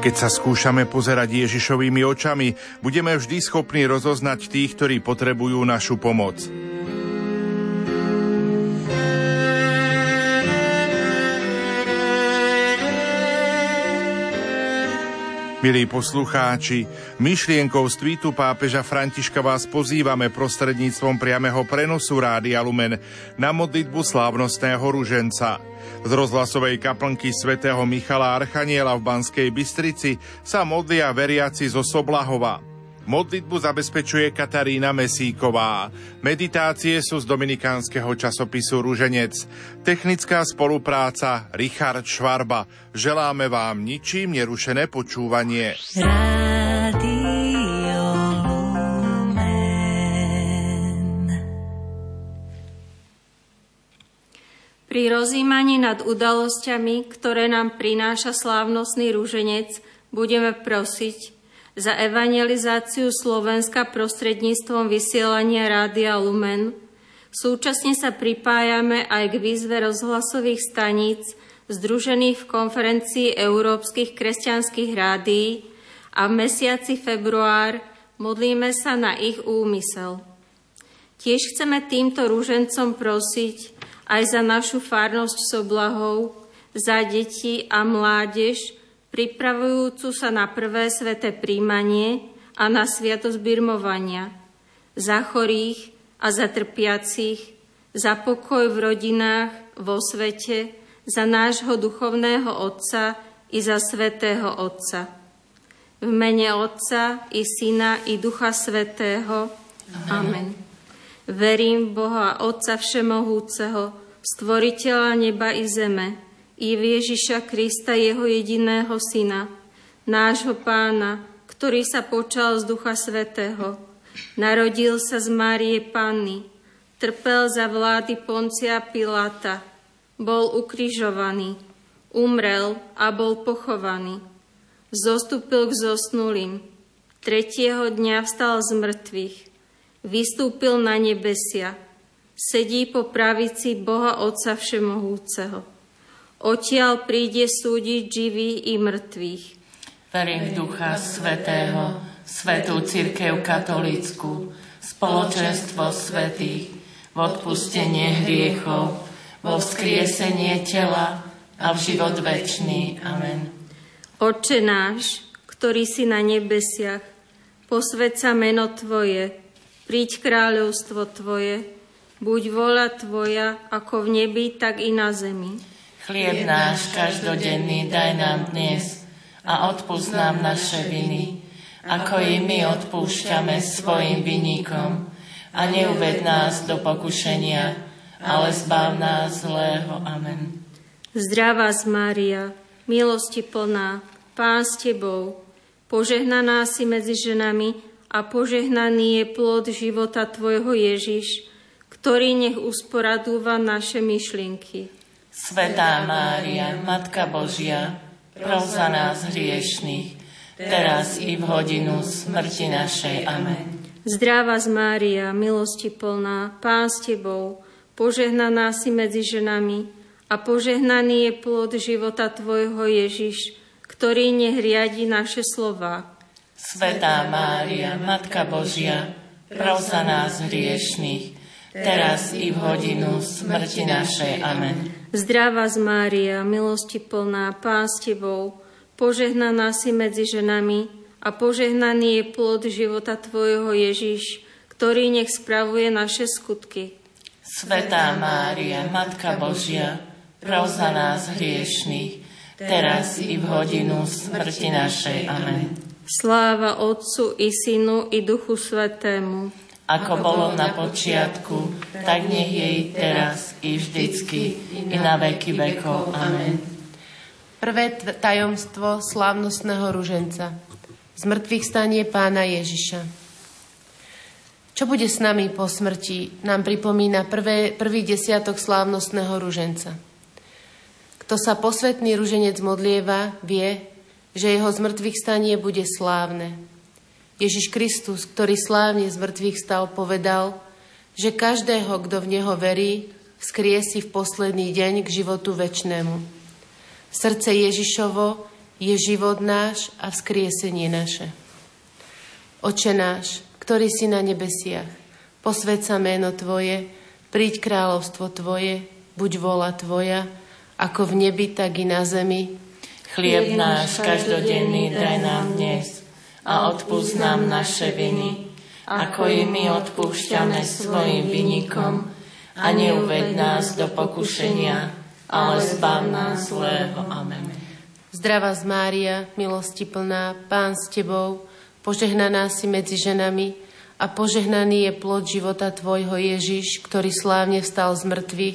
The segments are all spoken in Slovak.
Keď sa skúšame pozerať Ježišovými očami, budeme vždy schopní rozoznať tých, ktorí potrebujú našu pomoc. Milí poslucháči, myšlienkou z tweetu pápeža Františka vás pozývame prostredníctvom priameho prenosu Rádia Lumen na modlitbu slávnostného ruženca. Z rozhlasovej kaplnky svätého Michala Archaniela v Banskej Bystrici sa modlia veriaci zo Soblahova. Modlitbu zabezpečuje Katarína Mesíková. Meditácie sú z dominikánskeho časopisu Ruženec. Technická spolupráca Richard Švarba. Želáme vám ničím nerušené počúvanie. Rádio Lumen. Pri rozjímaní nad udalosťami, ktoré nám prináša slávnostný ruženec, budeme prosiť za evangelizáciu Slovenska prostredníctvom vysielania Rádia Lumen. Súčasne sa pripájame aj k výzve rozhlasových staníc združených v konferencii európskych kresťanských rádií a v mesiaci február modlíme sa na ich úmysel. Tiež chceme týmto ružencom prosiť aj za našu farnosť Soblahov, za deti a mládež, pripravujúcu sa na prvé sväté príjmanie a na sviatosť birmovania, za chorých a za trpiacich, za pokoj v rodinách, vo svete, za nášho duchovného Otca i za svätého Otca. V mene Otca i Syna i Ducha Svätého. Amen. Verím v Boha Otca Všemohúceho, Stvoriteľa neba i zeme, i v Ježiša Krista, jeho jediného Syna, nášho Pána, ktorý sa počal z Ducha Svätého, narodil sa z Márie Panny, trpel za vlády Poncia Piláta, bol ukrižovaný, umrel a bol pochovaný, zostúpil k zosnulým, tretieho dňa vstal z mŕtvych, vystúpil na nebesia, sedí po pravici Boha Otca Všemohúceho. Odtiaľ príde súdiť živých i mŕtvych. Verím v Ducha Svätého, Svätú cirkev katolícku, spoločenstvo svätých, v odpustenie hriechov, vo vzkriesenie tela a v život večný. Amen. Otče náš, ktorý si na nebesiach, posväť sa meno Tvoje, príď kráľovstvo Tvoje, buď vôľa Tvoja, ako v nebi, tak i na zemi. Chlieb náš každodenný daj nám dnes a odpusť nám naše viny, ako i my odpúšťame svojim vinníkom. A neuved nás do pokušenia, ale zbav nás zlého. Amen. Zdravá Mária, milosti plná, Pán s Tebou, požehnaná si medzi ženami a požehnaný je plod života Tvojho Ježiš, ktorý nech usporadúva naše myšlienky. Svätá Mária, Matka Božia, pros za nás hriešných, teraz i v hodinu smrti našej. Amen. Zdravá Mária, milosti plná, Pán s Tebou, požehnaná si medzi ženami a požehnaný je plod života Tvojho Ježiš, ktorý nech riadi naše slová. Svätá Mária, Matka Božia, pros za nás hriešných, teraz i v hodinu smrti našej. Amen. Zdravá Mária, milosti plná, Pán s Tebou, požehnaná si medzi ženami a požehnaný je plod života Tvojho Ježiš, ktorý nech spravuje naše skutky. Svätá Mária, Matka Božia, pros za nás hriešných, teraz i v hodinu smrti našej. Amen. Sláva Otcu i Synu i Duchu Svätému, ako bolo na počiatku, tak nech je i teraz, i vždycky, i na veky vekov. Amen. Prvé tajomstvo slávnostného ruženca. Zmŕtvychvstanie Pána Ježiša. Čo bude s nami po smrti, nám pripomína prvý desiatok slávnostného ruženca. Kto sa posvätný ruženec modlieva, vie, že jeho zmŕtvychvstanie bude slávne. Ježiš Kristus, ktorý slávne z mŕtvych stal, povedal, že každého, kto v Neho verí, vzkriesi v posledný deň k životu večnému. Srdce Ježišovo je život náš a vzkriesenie naše. Oče náš, ktorý si na nebesiach, posväť sa meno Tvoje, príď kráľovstvo Tvoje, buď vôľa Tvoja, ako v nebi, tak i na zemi. Chlieb náš každodenný daj nám dnes a odpusť nám naše viny, ako i my odpúšťame svojim vinníkom, a neuved nás do pokušenia, ale zbav nás zlého. Amen. Zdravá Mária, milosti plná, Pán s Tebou, požehnaná si medzi ženami a požehnaný je plod života Tvojho Ježiš, ktorý slávne vstal z mŕtvych.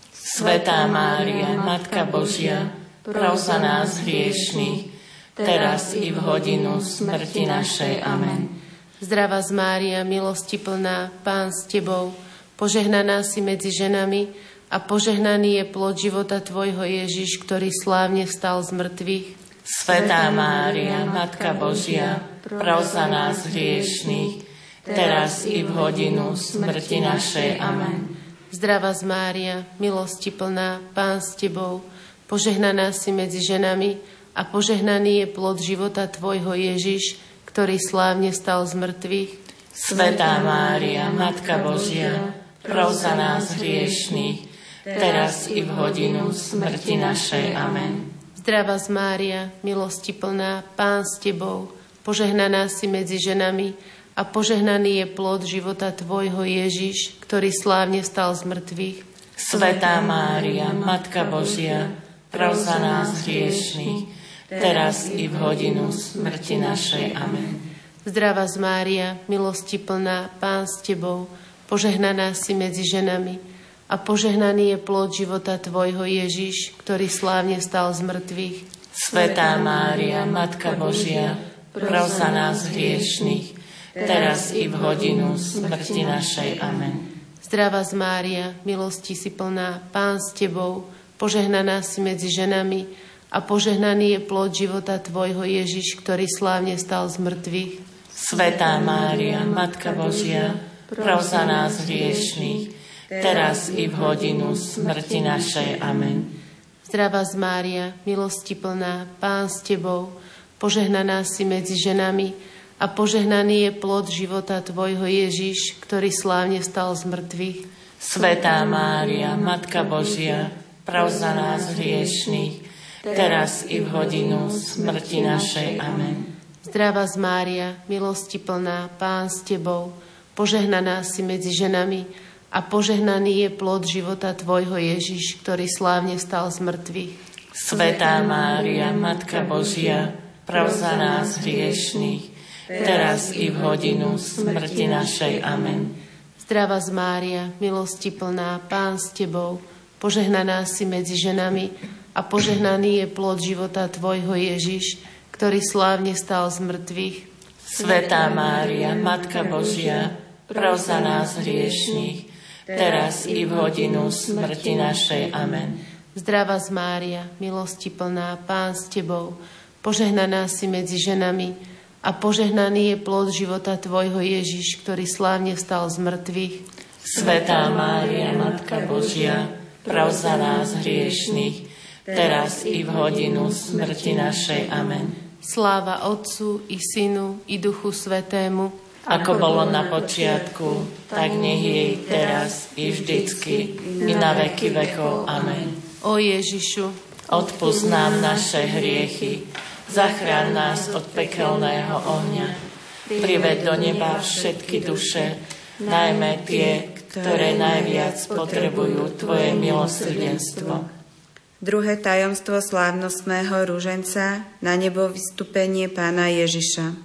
Svätá Mária, Matka Božia, pros za nás hriešnych, teraz i v hodinu smrti našej. Amen. Zdravá Mária, milosti plná, Pán s Tebou, požehnaná si medzi ženami a požehnaný je plod života Tvojho Ježiš, ktorý slávne vstal z mŕtvych. Svätá Mária, Matka Božia, pros za nás hriešnych, teraz i v hodinu smrti našej. Amen. Zdravá Mária, milosti plná, Pán s Tebou, požehnaná si medzi ženami a požehnaný je plod života Tvojho Ježiš, ktorý slávne vstal z mŕtvych. Svätá Mária, Matka Božia, pros za nás hriešnych, teraz i v hodinu smrti našej. Amen. Zdravá Mária, milosti plná, Pán s Tebou, požehnaná si medzi ženami a požehnaný je plod života Tvojho Ježiš, ktorý slávne vstal z mŕtvych. Svätá Mária, Matka Božia, pros za nás hriešnych, teraz i v hodinu smrti našej. Amen. Zdravá Mária, milosti plná, Pán s Tebou, požehnaná si medzi ženami a požehnaný je plod života Tvojho Ježiš, ktorý slávne vstal z mŕtvych. Svätá Mária, Matka Božia, pros za nás hriešnych, teraz i v hodinu smrti našej. Amen. Zdravá Mária, milosti si plná, Pán s Tebou, požehnaná si medzi ženami a požehnaný je plod života Tvojho Ježiš, ktorý slávne vstal z mŕtvych. Svätá Mária, Matka Božia, pros za nás hriešnych, teraz i v hodinu smrti našej. Amen. Zdravá Mária, milosti plná, Pán s Tebou, požehnaná si medzi ženami a požehnaný je plod života Tvojho Ježiš, ktorý slávne vstal z mŕtvych. Svätá Mária, Matka Božia, pros za nás hriešnych, teraz i v hodinu smrti našej. Amen. Zdravá Mária, milosti plná, Pán s Tebou, požehnaná si medzi ženami a požehnaný je plod života Tvojho Ježiš, ktorý slávne vstal z mŕtvych. Svätá Mária, Matka Božia, pros za nás hriešnych, teraz i v hodinu smrti našej. Amen. Zdravá Mária, milosti plná, Pán s Tebou, požehnaná si medzi ženami a požehnaný je plod života Tvojho Ježiš, ktorý slávne vstal z mŕtvych. Svätá Mária, Matka Božia, pros za nás hriešnych, teraz i v hodinu smrti našej. Amen. Zdravá Mária, milosti plná, Pán s Tebou, požehnaná si medzi ženami a požehnaný je plod života Tvojho Ježiš, ktorý slávne vstal z mŕtvych. Svätá Mária, Matka Božia, pros za nás hriešnych, teraz i v hodinu smrti našej. Amen. Sláva Otcu i Synu i Duchu Svätému, ako bolo na počiatku, tak nech je i teraz, i vždycky, i na veky vekov. Amen. O Ježišu, odpusť nám naše hriechy, zachráň nás od pekelného ohňa, priveď do neba všetky duše, najmä tie, ktoré najviac potrebujú Tvoje milosrdenstvo. Druhé tajomstvo slávnostného ruženca, na nebo vystúpenie Pána Ježiša.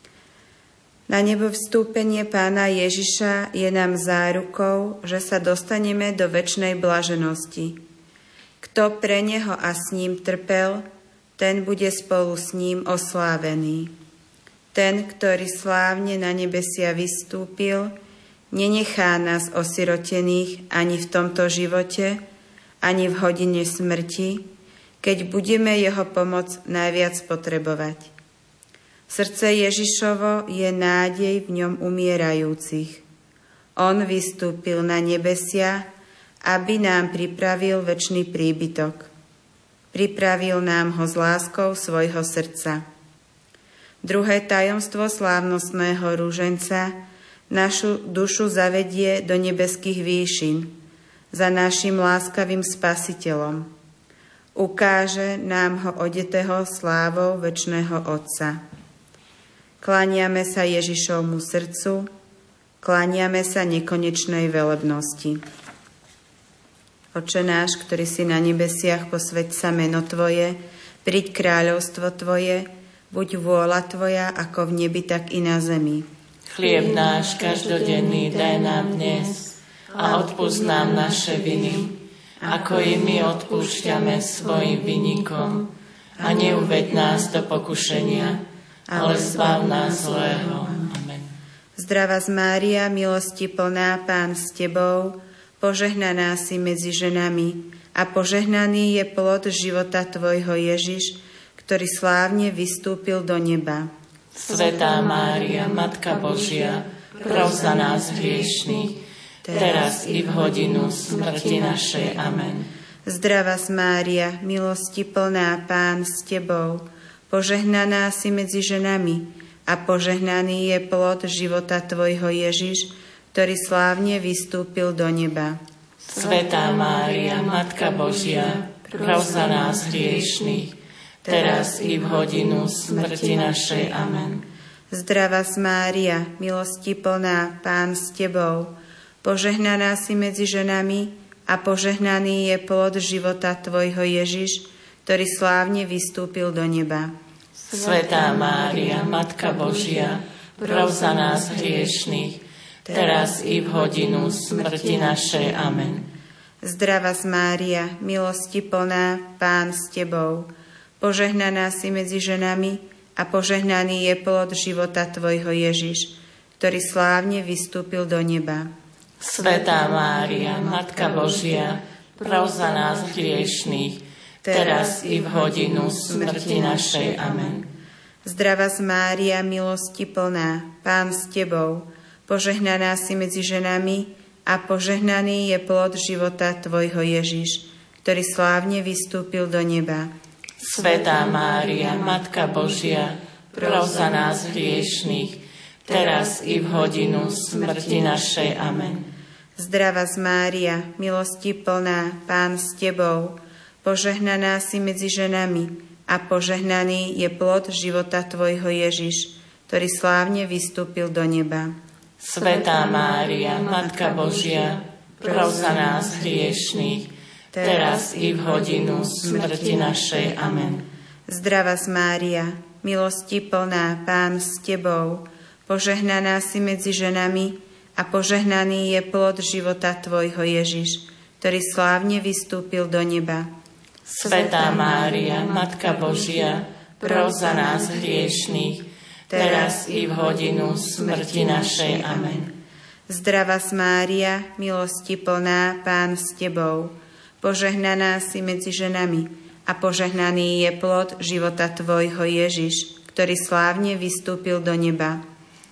Na nebo vstúpenie Pána Ježiša je nám zárukou, že sa dostaneme do večnej blaženosti. Kto pre Neho a s ním trpel, ten bude spolu s ním oslávený. Ten, ktorý slávne na nebesia vystúpil, nenechá nás osirotených ani v tomto živote, ani v hodine smrti, keď budeme jeho pomoc najviac potrebovať. Srdce Ježišovo je nádej v ňom umierajúcich. On vystúpil na nebesia, aby nám pripravil večný príbytok. Pripravil nám ho s láskou svojho srdca. Druhé tajomstvo slávnostného rúženca našu dušu zavedie do nebeských výšin za našim láskavým Spasiteľom. Ukáže nám ho odetého slávou večného Otca. Kláňame sa Ježišovmu srdcu, kláňame sa nekonečnej velebnosti. Oče náš, ktorý si na nebesiach, posväť sa meno Tvoje, príď kráľovstvo Tvoje, buď vôľa Tvoja, ako v nebi, tak i na zemi. Chlieb náš každodenný daj nám dnes a odpusť nám naše viny, ako i my odpúšťame svojim vinníkom. A neuved nás do pokušenia, ale zbav nás zlého. Amen. Zdravá Mária, milosti plná, Pán s Tebou, požehnaná si medzi ženami a požehnaný je plod života Tvojho Ježiš, ktorý slávne vystúpil do neba. Svätá Mária, Matka Božia, pros za nás hriešnych, teraz i v hodinu smrti našej. Amen. Zdravá Mária, milosti plná, Pán s Tebou, požehnaná si medzi ženami a požehnaný je plod života Tvojho Ježiš, ktorý slávne vystúpil do neba. Svätá Mária, Matka Božia, pros za nás hriešnych, teraz i v hodinu smrti našej. Amen. Zdravá Mária, milosti plná, Pán s Tebou, požehnaná si medzi ženami a požehnaný je plod života Tvojho Ježiš, ktorý slávne vystúpil do neba. Svätá Mária, Matka Božia, pros za nás hriešnych, teraz i v hodinu smrti našej. Amen. Zdravá Mária, milosti plná, Pán s Tebou, požehnaná si medzi ženami a požehnaný je plod života Tvojho Ježiš, ktorý slávne vystúpil do neba. Svätá Mária, Matka Božia, pros za nás hriešných, teraz i v hodinu smrti našej. Amen. Zdravá Mária, milosti plná, Pán s Tebou, požehnaná si medzi ženami a požehnaný je plod života Tvojho Ježiš, ktorý slávne vystúpil do neba. Svätá Mária, Matka Božia, pros za nás hriešných, teraz i v hodinu smrti našej. Amen. Zdravá Mária, milosti plná, Pán s Tebou, požehnaná si medzi ženami a požehnaný je plod života Tvojho Ježiš, ktorý slávne vystúpil do neba. Svätá Mária, Matka Božia, pros za nás hriešných, teraz i v hodinu smrti našej. Amen. Zdravá Mária, milosti plná, Pán s Tebou, požehnaná si medzi ženami a požehnaný je plod života Tvojho Ježiš, ktorý slávne vystúpil do neba. Svätá Mária, Matka Božia, pros za nás hriešných, teraz i v hodinu smrti našej. Amen. Zdravá Mária, milosti plná, Pán s Tebou, požehnaná si medzi ženami a požehnaný je plod života Tvojho Ježiš, ktorý slávne vystúpil do neba.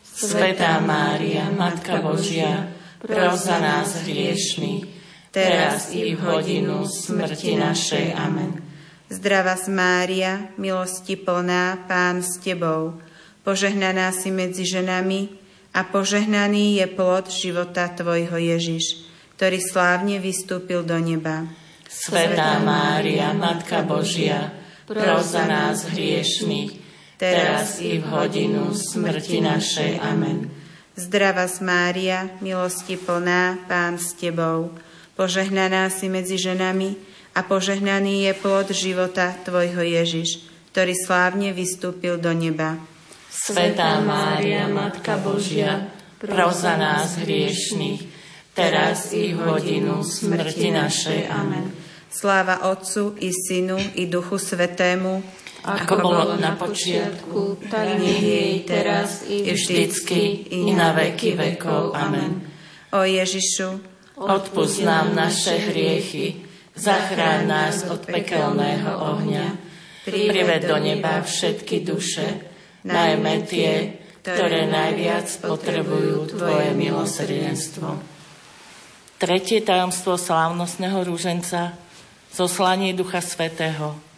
Svätá Mária, Matka Božia, pros za nás hriešných, teraz i v hodinu smrti našej. Amen. Zdravá Mária, milosti plná, Pán s Tebou, požehnaná si medzi ženami a požehnaný je plod života Tvojho Ježiš, ktorý slávne vystúpil do neba. Svätá Mária, Matka Božia, pros za nás hriešných, teraz i v hodinu smrti našej. Amen. Zdravá Mária, milosti plná, Pán s Tebou, požehnaná si medzi ženami a požehnaný je plod života Tvojho Ježiš, ktorý slávne vystúpil do neba. Svätá Mária, Matka Božia, pros za nás hriešných, teraz i v hodinu smrti našej. Amen. Sláva Otcu i Synu i Duchu Svätému, ako bolo na počiatku, tak nech je i teraz, i vždycky, i na veky vekov. Amen. O Ježišu, odpusť nám naše hriechy, zachráň nás od pekelného ohňa, prived do neba všetky duše, najmä tie, ktoré najviac potrebujú Tvoje milosrdenstvo. Tretie tajomstvo slávnostného rúženca, zoslanie Ducha Svätého.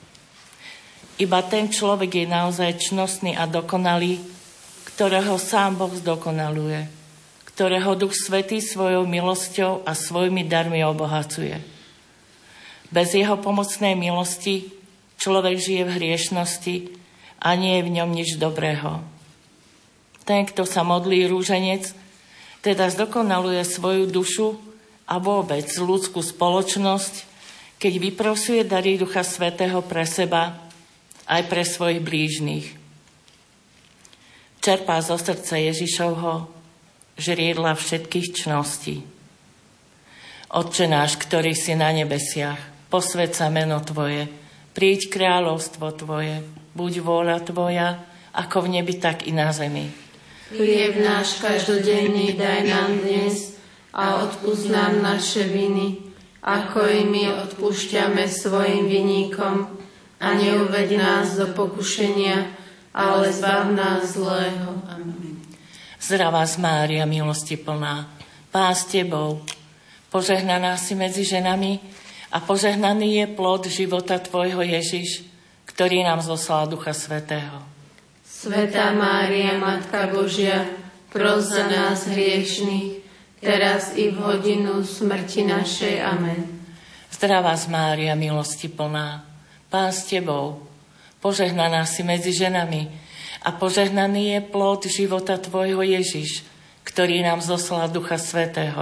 Iba ten človek je naozaj čnostný a dokonalý, ktorého sám Boh zdokonaluje, ktorého Duch Svätý svojou milosťou a svojimi darmi obohacuje. Bez jeho pomocnej milosti človek žije v hriešnosti a nie je v ňom nič dobrého. Ten, kto sa modlí rúženec, teda zdokonaluje svoju dušu a vôbec ľudskú spoločnosť, keď vyprosuje dary Ducha Svätého pre seba aj pre svojich blížnych. Čerpá zo srdca Ježišovho žriedla všetkých čností. Otče náš, ktorý si na nebesiach, posväť sa meno Tvoje, príď kráľovstvo Tvoje, buď vôľa Tvoja, ako v nebi, tak i na zemi. Chlieb náš každodenný daj nám dnes a odpusť nám naše viny, ako i my odpúšťame svojim viníkom, a neuveď nás do pokušenia, ale zbav nás zlého. Amen. Zdravá Mária, milosti plná, Pán s Tebou, požehnaná si medzi ženami a požehnaný je plod života Tvojho Ježiš, ktorý nám zoslal Ducha Svätého. Svätá Mária, Matka Božia, pros za nás hriešnych, teraz i v hodinu smrti našej. Amen. Zdravá Mária, milosti plná, Pán s Tebou, požehnaná si medzi ženami a požehnaný je plod života Tvojho Ježiš, ktorý nám zoslal Ducha Svätého.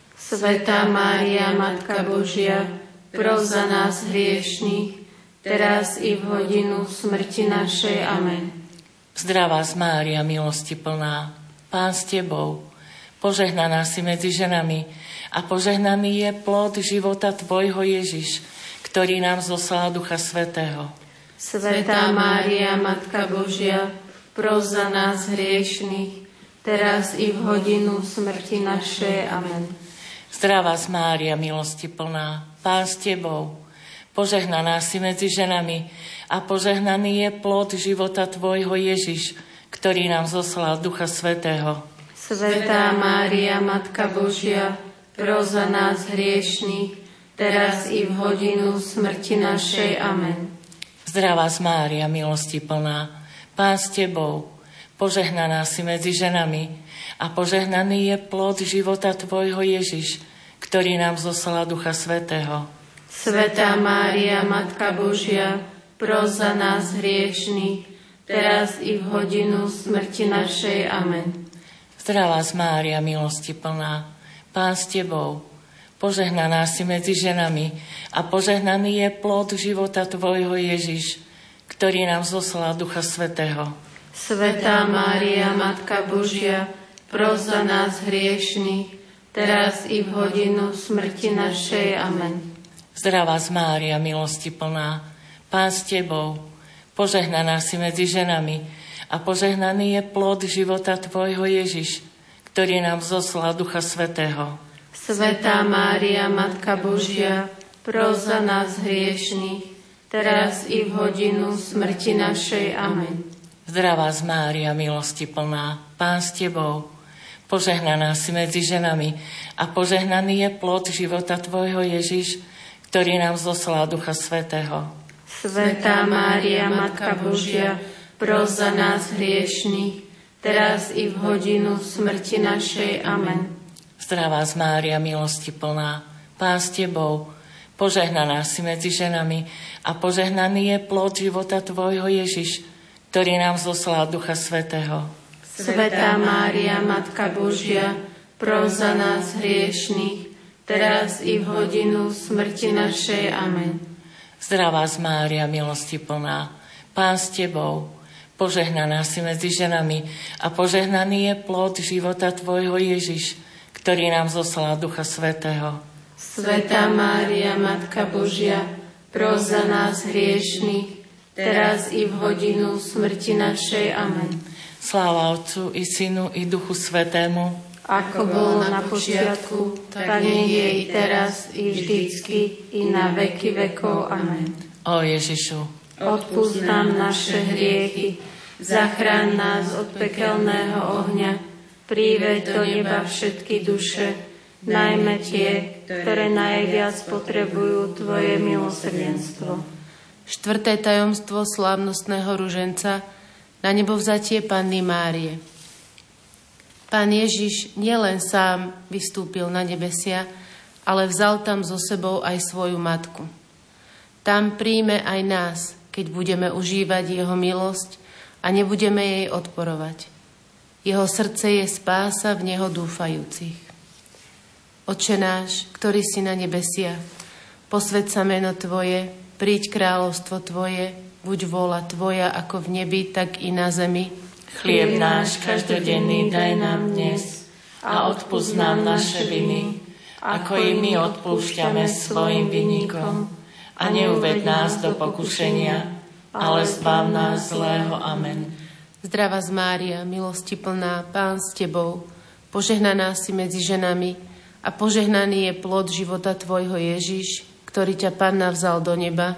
Svätá Mária, Matka Božia, pros za nás hriešnych, teraz i v hodinu smrti našej. Amen. Zdravá Mária, milosti plná, Pán s Tebou, požehnaná si medzi ženami a požehnaný je plod života Tvojho Ježiš, ktorý nám zoslal Ducha Svätého. Svätá Mária, Matka Božia, pros za nás hriešnych, teraz i v hodinu smrti našej. Amen. Zdravá Mária, milosti plná, Pán s Tebou, požehnaná si medzi ženami a požehnaný je plod života Tvojho Ježiš, ktorý nám zoslal Ducha Svätého. Svätá Mária, Matka Božia, pros za nás hriešnych, teraz i v hodinu smrti našej. Amen. Zdravá Mária, milosti plná, Pán s Tebou, požehnaná si medzi ženami a požehnaný je plod života Tvojho Ježiš, ktorý nám zoslal Ducha Svätého. Svätá Mária, Matka Božia, pros za nás hriešnych, teraz i v hodinu smrti našej. Amen. Zdravá Mária, milosti plná, Pán s Tebou, požehnaná si medzi ženami a požehnaný je plod života Tvojho Ježiš, ktorý nám zoslal Ducha Svätého. Svätá Mária, Matka Božia, pros za nás hriešnych, teraz i v hodinu smrti našej. Amen. Zdravá Mária, milosti plná, Pán s Tebou, požehnaná si medzi ženami a požehnaný je plod života Tvojho Ježiš, ktorý nám zoslal Ducha Svätého. Svätá Mária, Matka Božia, pros za nás hriešnych, teraz i v hodinu smrti našej. Amen. Zdravá Mária, milosti plná, Pán s Tebou, požehnaná si medzi ženami a požehnaný je plod života Tvojho Ježiš, ktorý nám zoslal Ducha Svätého. Svätá Mária, Matka Božia, pros za nás hriešnych, teraz i v hodinu smrti našej. Amen. Zdravá Mária, milosti plná, Pán s Tebou, požehnaná si medzi ženami a požehnaný je plod života Tvojho Ježiš, ktorý nám zoslal Ducha Svätého. Svätá Mária, Matka Božia, pros za nás hriešnych, teraz i v hodinu smrti našej. Amen. Zdravá Mária, milosti plná, Pán s Tebou, požehnaná si medzi ženami a požehnaný je plod života Tvojho Ježiš, ktorý nám zoslal Ducha Svätého. Svätá Mária, Matka Božia, pros za nás hriešnych, teraz i v hodinu smrti našej. Amen. Sláva Otcu i Synu i Duchu Svätému, ako bolo na počiatku, tak nech je i teraz, i vždycky, i na veky vekov. Amen. O Ježišu, odpusť nám naše hriechy, zachráň nás od pekelného ohňa, priveď do neba všetky duše, najmä tie, ktoré najviac potrebujú Tvoje milosrdenstvo. Štvrté tajomstvo slávnostného ruženca, na nebovzatie Panny Márie. Pán Ježiš nielen sám vystúpil na nebesia, ale vzal tam so sebou aj svoju matku. Tam príjme aj nás, keď budeme užívať jeho milosť a nebudeme jej odporovať. Jeho srdce je spása v neho dúfajúcich. Otče náš, ktorý si na nebesiach, posväť sa meno Tvoje, príď kráľovstvo Tvoje, buď vôľa Tvoja ako v nebi, tak i na zemi. Chlieb náš každodenný daj nám dnes a odpusť nám naše viny, ako i my odpúšťame svojim vinníkom. A neuved nás do pokušenia, ale zbav nás zlého. Amen. Zdravá Mária, milosti plná, Pán s Tebou, požehnaná si medzi ženami a požehnaný je plod života Tvojho Ježiš, ktorý ťa Panna vzal do neba.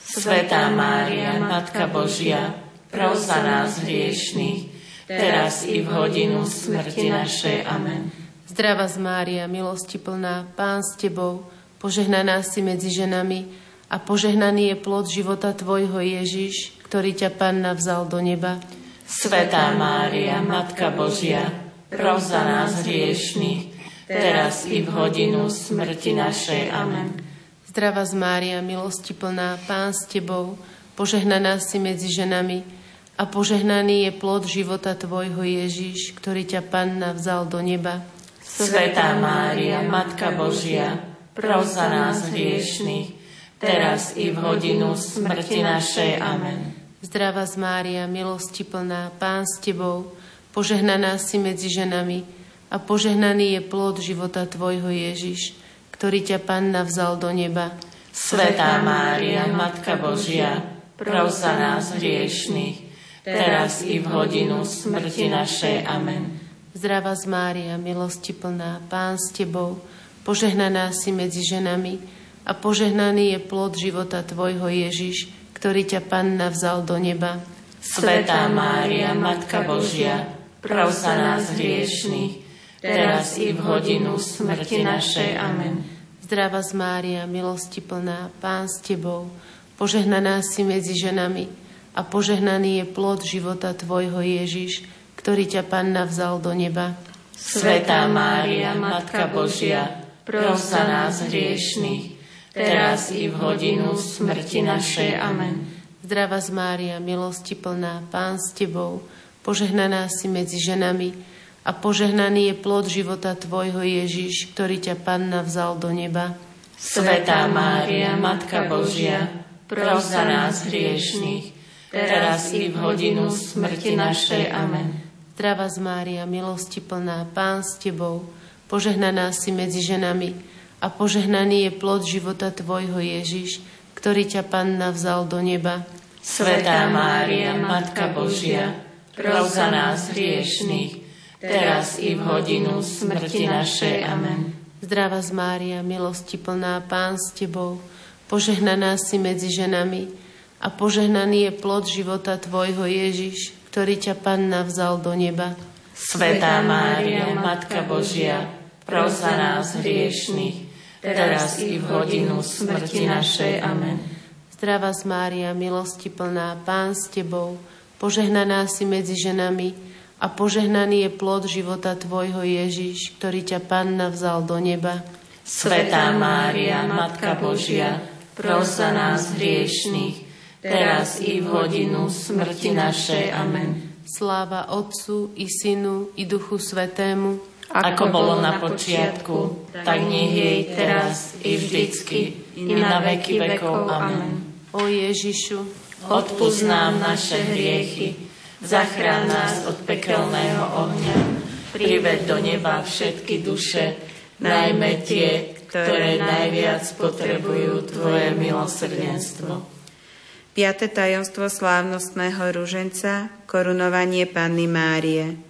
Svätá Mária, Matka Božia, pros za nás hriešnych, teraz i v hodinu smrti našej. Amen. Zdravá Mária, milosti plná, Pán s Tebou, požehnaná si medzi ženami a požehnaný je plod života Tvojho Ježiš, ktorý ťa Panna vzal do neba. Svätá Mária, Matka Božia, pros za nás hriešnych, teraz i v hodinu smrti našej. Amen. Zdravá Mária, milosti plná, Pán s Tebou, požehnaná si medzi ženami a požehnaný je plod života Tvojho Ježiš, ktorý ťa Panna vzal do neba. Svätá Mária, Matka Božia, pros za nás hriešnych, teraz i v hodinu smrti našej. Amen. Zdravá Mária, milosti plná, Pán s Tebou, požehnaná si medzi ženami a požehnaný je plod života Tvojho Ježiš, ktorý ťa Panna vzal do neba. Svätá Mária, Matka Božia, pros za nás hriešnych, teraz i v hodinu smrti našej. Amen. Zdravá Mária, milosti plná, Pán s Tebou, požehnaná si medzi ženami a požehnaný je plod života Tvojho Ježiš, ktorý ťa Panna vzal do neba. Svätá Mária, Matka Božia, pros za nás hriešnych, teraz i v hodinu smrti našej. Amen. Zdravá Mária, milosti plná, Pán s Tebou, požehnaná si medzi ženami a požehnaný je plod života Tvojho Ježiš, ktorý ťa Panna vzal do neba. Svätá Mária, Matka Božia, pros za nás hriešnych, teraz i v hodinu smrti našej. Amen. Zdravá Mária, milosti plná, Pán s Tebou, požehnaná si medzi ženami a požehnaný je plod života Tvojho Ježiš, ktorý ťa Panna vzal do neba. Svätá Mária, Matka Božia, pros za nás hriešnych, teraz i v hodinu smrti našej. Amen. Zdravá Mária, milosti plná, Pán s Tebou, požehnaná si medzi ženami a požehnaný je plod života Tvojho Ježiš, ktorý ťa Panna vzal do neba. Svätá Mária, Matka Božia, pros za nás hriešnych, teraz i v hodinu smrti našej. Amen. Zdravá Mária, milosti plná, Pán s Tebou, požehnaná si medzi ženami a požehnaný je plod života Tvojho Ježiš, ktorý ťa Panna vzal do neba. Svätá Mária, Matka Božia, pros za nás hriešnych, teraz i v hodinu smrti našej. Amen. Zdravá Mária, milosti plná, Pán s Tebou, požehnaná si medzi ženami a požehnaný je plod života Tvojho Ježiš, ktorý ťa Panna vzal do neba. Svätá Mária, Matka Božia, pros za nás hriešnych, teraz i v hodinu smrti našej. Amen. Sláva Otcu i Synu i Duchu Svätému, ako bolo na počiatku, tak nech jej teraz i vždycky, i na veky vekov. Amen. O Ježišu, odpusť nám naše hriechy, zachráň nás od pekelného ohňa, priveď do neba všetky duše, najmä tie, ktoré najviac potrebujú Tvoje milosrdenstvo. 5. tajomstvo slávnostného ruženca, korunovanie Panny Márie.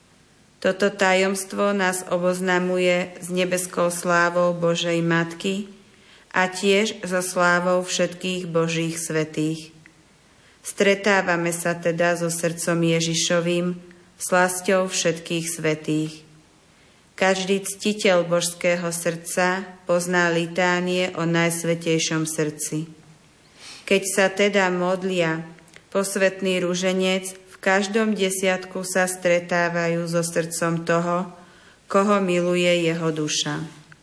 Toto tajomstvo nás oboznamuje s nebeskou slávou Božej Matky a tiež so slávou všetkých Božích svätých. Stretávame sa teda so srdcom Ježišovým, slasťou všetkých svätých. Každý ctiteľ božského srdca pozná litánie o Najsvätejšom srdci. Keď sa teda modlia posvätný ruženec, v každom desiatku sa stretávajú so srdcom toho, koho miluje jeho duša.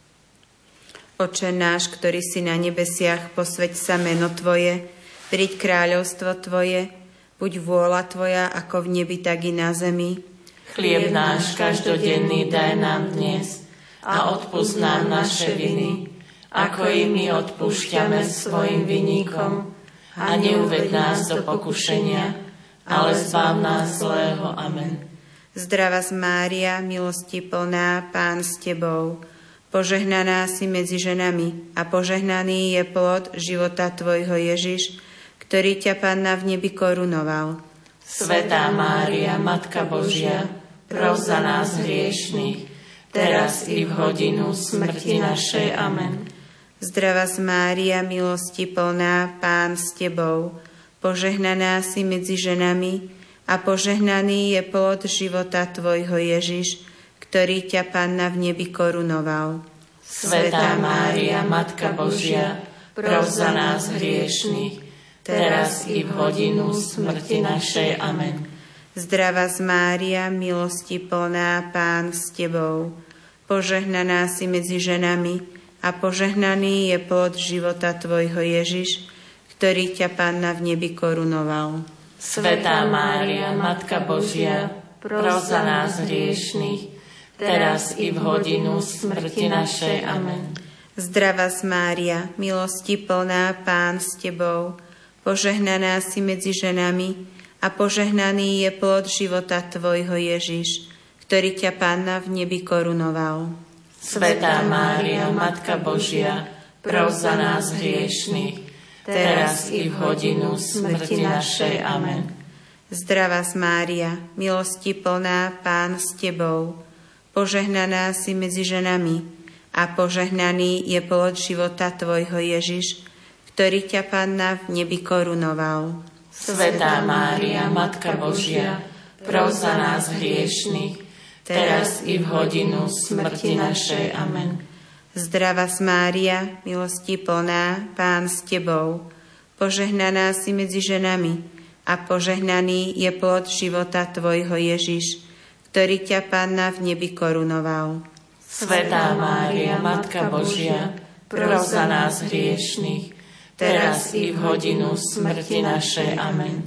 Oče náš, ktorý si na nebesiach, posväť sa meno Tvoje, príď kráľovstvo Tvoje, buď vôľa Tvoja ako v nebi, tak i na zemi. Chlieb náš každodenný daj nám dnes a odpusť nám naše viny, ako i my odpúšťame svojim vinníkom. A neuved nás do pokušenia, ale zbav nás zlého. Amen. Zdravás Mária, milosti plná, Pán s Tebou, požehnaná si medzi ženami a požehnaný je plod života Tvojho Ježiš, ktorý ťa Panna v nebi korunoval. Svätá Mária, Matka Božia, pros za nás hriešnych, teraz i v hodinu smrti našej. Amen. Zdravás Mária, milosti plná, Pán s Tebou, požehnaná si medzi ženami a požehnaný je plod života Tvojho Ježiš, ktorý ťa Panna v nebi korunoval. Svätá Mária, Matka Božia, pros za nás hriešnych, teraz i v hodinu smrti našej. Amen. Zdravás Mária, milosti plná, Pán s Tebou, požehnaná si medzi ženami a požehnaný je plod života Tvojho Ježiš, ktorý ťa Panna v nebi korunoval. Svätá Mária, Matka Božia, pros za nás hriešnych, teraz i v hodinu smrti našej. Amen. Zdravás Mária, milosti plná, Pán s Tebou, požehnaná si medzi ženami a požehnaný je plod života Tvojho Ježiš, ktorý ťa Panna v nebi korunoval. Svätá Mária, Matka Božia, pros za nás hriešnych, teraz i v hodinu smrti našej. Amen. Zdravás Mária, milosti plná, Pán s Tebou, požehnaná si medzi ženami a požehnaný je plod života Tvojho Ježiš, ktorý ťa Panna v nebi korunoval. Svätá Mária, Matka Božia, pros za nás hriešnych, teraz i v hodinu smrti našej. Amen. Zdravás Mária, milosti plná, Pán s Tebou, požehnaná si medzi ženami a požehnaný je plod života Tvojho Ježiš, ktorý ťa Panna v nebi korunoval. Svätá Mária, Matka Božia, pros za nás hriešnych, teraz i v hodinu smrti našej. Amen.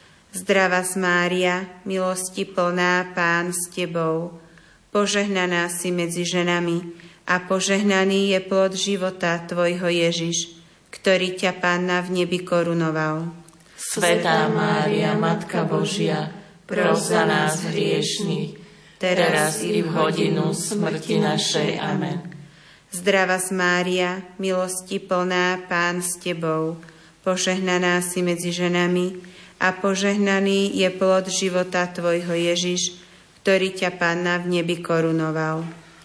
Zdravás Mária, milosti plná, Pán s Tebou, požehnaná si medzi ženami a požehnaný je plod života Tvojho Ježiš, ktorý ťa Panna v nebi korunoval. Svätá Mária, Matka Božia, pros za nás hriešnych, teraz i v hodinu smrti našej. Amen. Zdravás Mária, milosti plná, Pán s Tebou, požehnaná si medzi ženami a požehnaný je plod života Tvojho Ježiš, ktorý ťa Panna v nebi korunoval.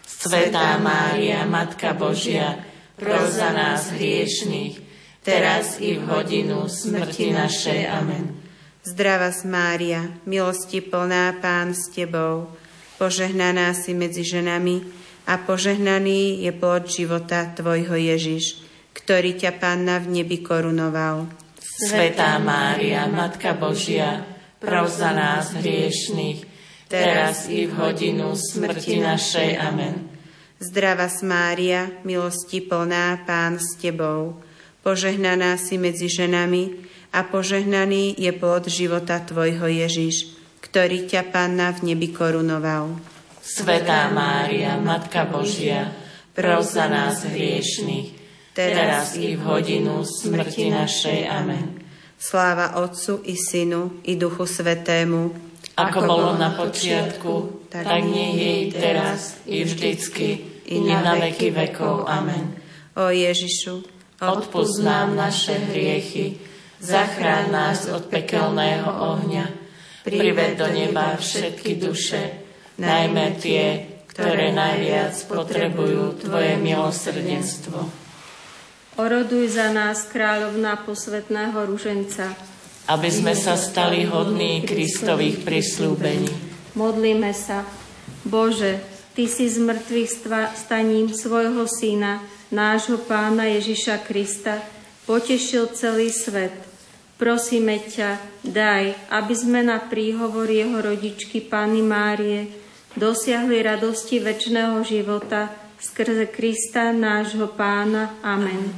Svätá Mária, Matka Božia, pros za nás hriešnych, teraz i v hodinu smrti našej. Amen. Zdravás Mária, milosti plná, Pán s Tebou, požehnaná si medzi ženami a požehnaný je plod života Tvojho Ježiš, ktorý ťa Panna v nebi korunoval. Svätá Mária, Matka Božia, pros za nás hriešnych, teraz i v hodinu smrti našej. Amen. Zdravás Mária, milosti plná, Pán s Tebou, požehnaná si medzi ženami a požehnaný je plod života Tvojho Ježiš, ktorý ťa Panna v nebi korunoval. Svätá Mária, Matka Božia, pros za nás hriešnych, teraz i v hodinu smrti našej. Amen. Sláva Otcu i Synu i Duchu Svätému, ako bolo na počiatku, tak nech je i teraz, i vždycky, i na veky vekov. Amen. O Ježišu, odpusť nám naše hriechy, zachráň nás od pekelného ohňa, prived do neba všetky duše, najmä tie, ktoré najviac potrebujú Tvoje milosrdenstvo. Oroduj za nás, kráľovná posvätného ruženca, aby sme sa stali hodní Kristových prisľúbení. Modlíme sa. Bože, Ty si z mŕtvych staním svojho Syna, nášho Pána Ježiša Krista, potešil celý svet. Prosíme ťa, daj, aby sme na príhovor jeho rodičky Panny Márie dosiahli radosti večného života skrze Krista, nášho Pána. Amen.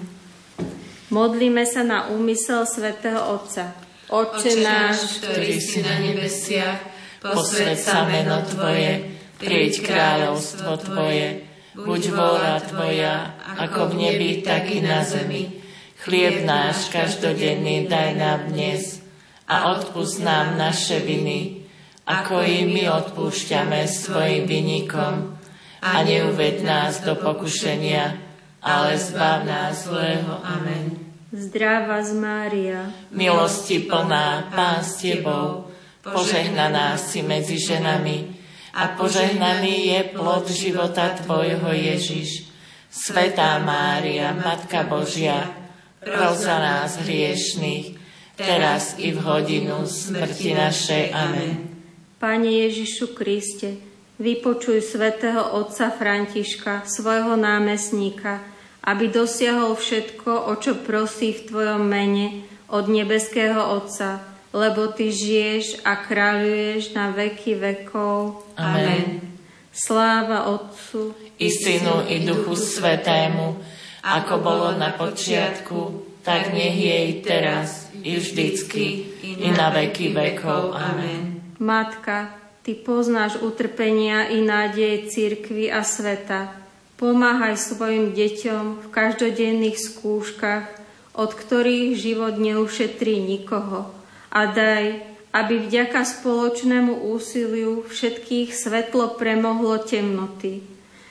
Modlíme sa na úmysel svätého Otca. Otče náš, ktorý si na nebesiach, posväť sa meno Tvoje, príď kráľovstvo Tvoje, buď vôľa Tvoja, ako v nebi, tak i na zemi. Chlieb náš každodenný daj nám dnes a odpusť nám naše viny, ako i my odpúšťame svojim vinníkom. A neuved nás do pokušenia, ale zbav nás zlého. Amen. Zdravá Mária, Milosti plná, Pán s Tebou, požehnaná si medzi ženami a požehnaný je plod života Tvojho Ježiš. Svätá Mária, Matka Božia, pros za nás hriešných, teraz i v hodinu smrti našej. Amen. Pane Ježišu Kriste, vypočuj svätého otca Františka, svojho námestníka, aby dosiahol všetko, o čo prosí v Tvojom mene od nebeského Otca, lebo Ty žiješ a kráľuješ na veky vekov. Amen. Sláva Otcu I Synu, i Duchu Svätému, ako bolo na počiatku, tak nech je i teraz, i vždycky, i na veky vekov. Amen. Matka, Ty poznáš utrpenia i nádeje cirkvi a sveta. Pomáhaj svojim deťom v každodenných skúškach, od ktorých život neušetrí nikoho. A daj, aby vďaka spoločnému úsiliu všetkých svetlo premohlo temnoty.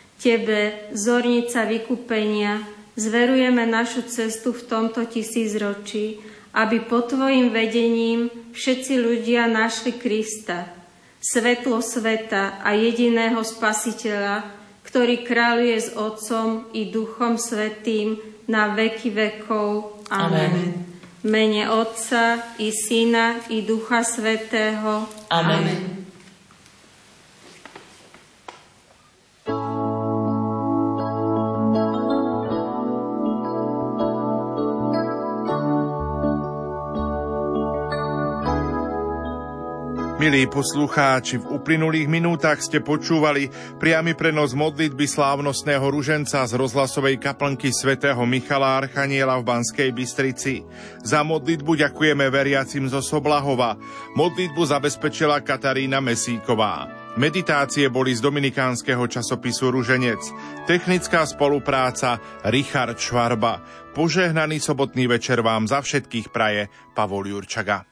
Tebe, zornica vykúpenia, zverujeme našu cestu v tomto tisícročí, aby pod Tvojim vedením všetci ľudia našli Krista, svetlo sveta a jediného Spasiteľa, ktorý kráľuje s Otcom i Duchom Svätým na veky vekov. Amen. V mene Otca i Syna i Ducha Svätého. Amen. Milí poslucháči, v uplynulých minútach ste počúvali priamy prenos modlitby slávnostného ruženca z rozhlasovej kaplnky svätého Michala Archaniela v Banskej Bystrici. Za modlitbu ďakujeme veriacim zo Soblahova. Modlitbu zabezpečila Katarína Mesíková. Meditácie boli z dominikánskeho časopisu Ruženec. Technická spolupráca Richard Švarba. Požehnaný sobotný večer vám za všetkých praje Pavol Jurčaga.